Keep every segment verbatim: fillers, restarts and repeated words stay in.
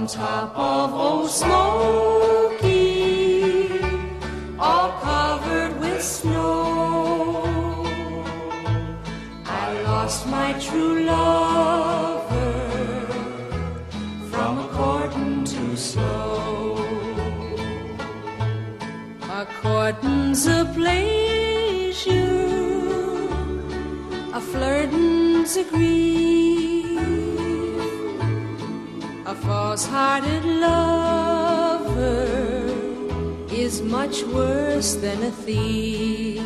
on top of Old Smoky, all covered with snow. I lost my true lover from a courtin' too slow. A courtin's a pleasure, a flirtin's a grief, a false-hearted lover is much worse than a thief.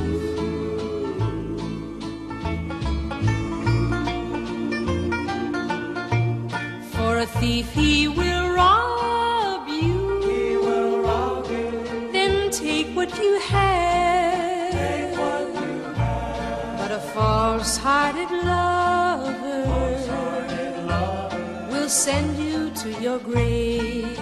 For a thief he will rob you, he will rob you. Then take what you have, take what you have. But a false-hearted lover, false-hearted lover will send you to your grave.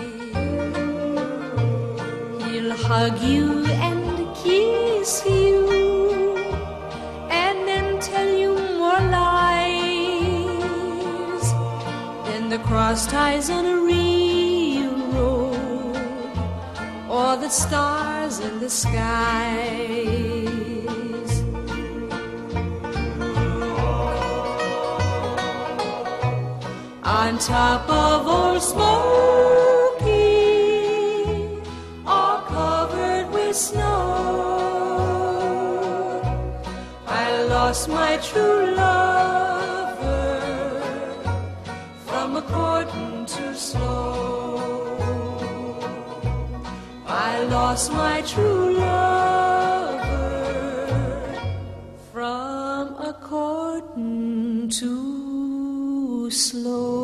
He'll hug you and kiss you, and then tell you more lies than the cross ties on a real road, or the stars in the skies. On top of Old Smoky, all covered with snow, I lost my true lover from a courtin' too slow. I lost my true lover from a courtin' too slow.